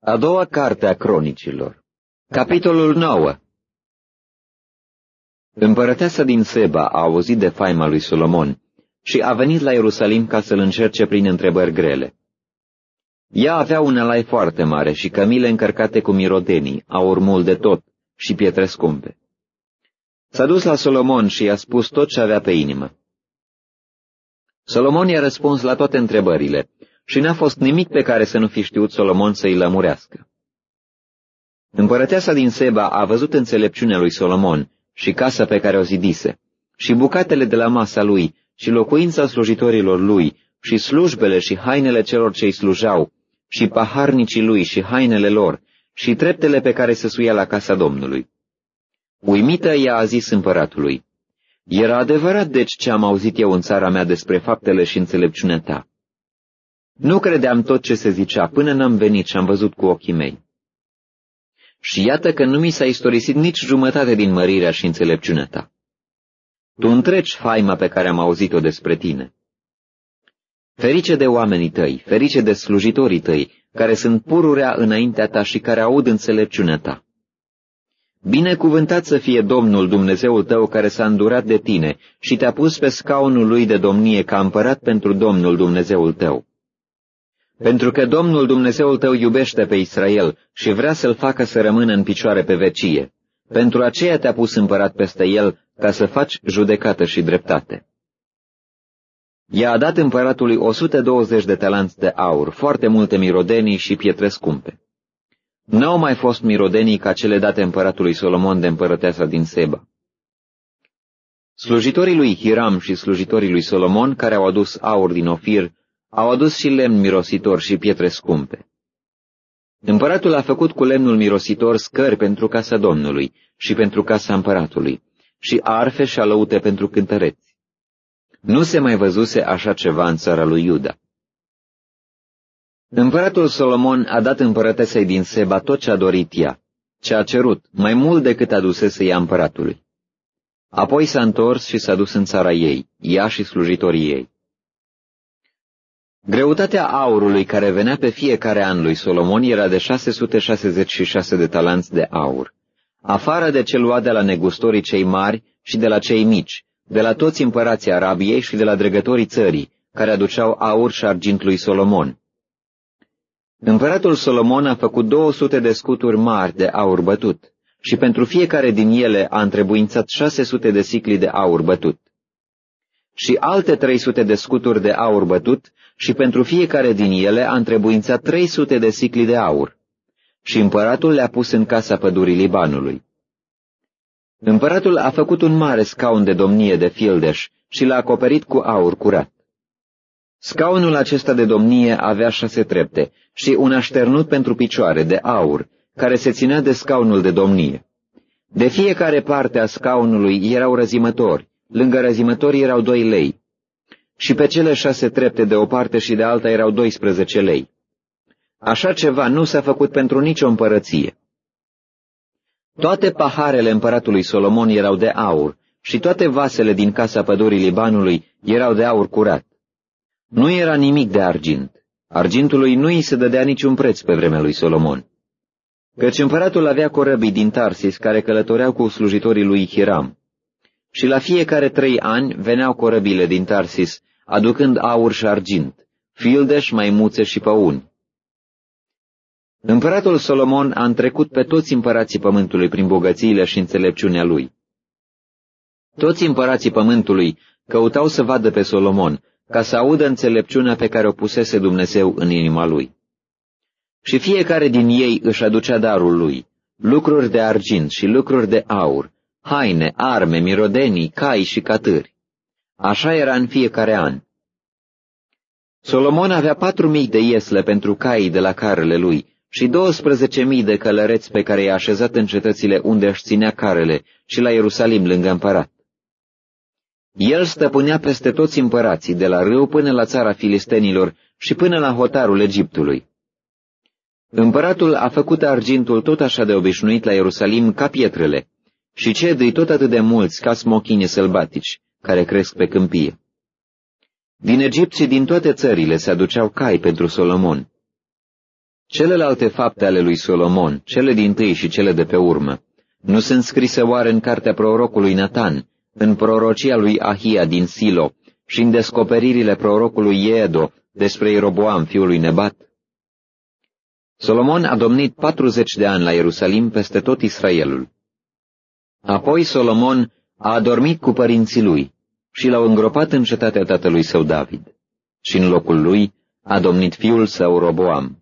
A doua carte a Cronicilor, capitolul 9. Împărăteasa din Seba a auzit de faima lui Solomon și a venit la Ierusalim ca să-l încerce prin întrebări grele. Ea avea un alai foarte mare și cămile încărcate cu mirodenii, aur mult de tot și pietre scumpe. S-a dus la Solomon și i-a spus tot ce avea pe inimă. Solomon i-a răspuns la toate întrebările și n-a fost nimic pe care să nu fi știut Solomon să-i lămurească. Împărăteasa din Seba a văzut înțelepciunea lui Solomon și casa pe care o zidise, și bucatele de la masa lui, și locuința slujitorilor lui, și slujbele și hainele celor ce îi slujau, și paharnicii lui și hainele lor, și treptele pe care se suia la casa Domnului. Uimită ea a zis împăratului: Era adevărat deci ce am auzit eu în țara mea despre faptele și înțelepciunea ta. Nu credeam tot ce se zicea până n-am venit și am văzut cu ochii mei. Și iată că nu mi s-a istorisit nici jumătate din mărirea și înțelepciunea ta. Tu întreci faima pe care am auzit-o despre tine. Ferice de oamenii tăi, ferice de slujitorii tăi, care sunt pururea înaintea ta și care aud înțelepciunea ta. Binecuvântat să fie Domnul Dumnezeul tău care s-a îndurat de tine și te-a pus pe scaunul lui de domnie ca împărat pentru Domnul Dumnezeul tău. Pentru că Domnul Dumnezeul tău iubește pe Israel și vrea să-l facă să rămână în picioare pe vecie. Pentru aceea te-a pus împărat peste el, ca să faci judecată și dreptate. I-a dat împăratului 120 de talanți de aur, foarte multe mirodenii și pietre scumpe. N-au mai fost mirodenii ca cele date împăratului Solomon de împărăteasa din Seba. Slujitorii lui Hiram și slujitorii lui Solomon, care au adus aur din Ofir, au adus și lemn mirositor și pietre scumpe. Împăratul a făcut cu lemnul mirositor scări pentru casa Domnului și pentru casa împăratului, și arfe și alăute pentru cântăreți. Nu se mai văzuse așa ceva în țara lui Iuda. Împăratul Solomon a dat împărătesei din Seba tot ce a dorit ea, ce a cerut, mai mult decât adusese ea împăratului. Apoi s-a întors și s-a dus în țara ei, ea și slujitorii ei. Greutatea aurului care venea pe fiecare an lui Solomon era de 666 de talanți de aur, afară de ce lua de la negustorii cei mari și de la cei mici, de la toți împărații Arabiei și de la dregătorii țării, care aduceau aur și argint lui Solomon. Împăratul Solomon a făcut 200 de scuturi mari de aur bătut și pentru fiecare din ele a întrebuințat 600 de sicli de aur bătut. Și alte 300 de scuturi de aur bătut și pentru fiecare din ele a întrebuințat 300 de sicli de aur. Și împăratul le-a pus în casa pădurii Libanului. Împăratul a făcut un mare scaun de domnie de fildeș și l-a acoperit cu aur curat. Scaunul acesta de domnie avea 6 trepte și un așternut pentru picioare de aur, care se ținea de scaunul de domnie. De fiecare parte a scaunului erau răzimători, lângă răzimători erau 2 lei. Și pe cele 6 trepte de o parte și de alta erau 12 lei. Așa ceva nu s-a făcut pentru nicio împărăție. Toate paharele împăratului Solomon erau de aur și toate vasele din casa pădurii Libanului erau de aur curat. Nu era nimic de argint. Argintului nu îi se dădea niciun preț pe vremea lui Solomon. Căci împăratul avea corăbii din Tarsis care călătoreau cu slujitorii lui Hiram. Și la fiecare 3 ani veneau corăbile din Tarsis, aducând aur și argint, fildeș, maimuțe și păuni. Împăratul Solomon a întrecut pe toți împărații pământului prin bogățiile și înțelepciunea lui. Toți împărații pământului căutau să vadă pe Solomon, ca să audă înțelepciunea pe care o pusese Dumnezeu în inima lui. Și fiecare din ei își aducea darul lui, lucruri de argint și lucruri de aur, haine, arme, mirodenii, cai și catâri. Așa era în fiecare an. Solomon avea 4.000 de iesle pentru caii de la carele lui și 12.000 de călăreți pe care i-a așezat în cetățile unde își ținea carele și la Ierusalim lângă împărat. El stăpânea peste toți împărații, de la râu până la țara filistenilor și până la hotarul Egiptului. Împăratul a făcut argintul tot așa de obișnuit la Ierusalim ca pietrele și cedrii tot atât de mulți ca smochini sălbatici, care cresc pe câmpie. Din Egipt și din toate țările se aduceau cai pentru Solomon. Celelalte fapte ale lui Solomon, cele dintâi și cele de pe urmă, nu sunt scrise oare în cartea prorocului Natan, în prorocia lui Ahia din Silo și în descoperirile prorocului Iedo despre Ieroboam, fiul lui Nebat? Solomon a domnit 40 de ani la Ierusalim peste tot Israelul. Apoi Solomon a adormit cu părinții lui și l-au îngropat în cetatea tatălui său David. Și în locul lui a domnit fiul său Roboam.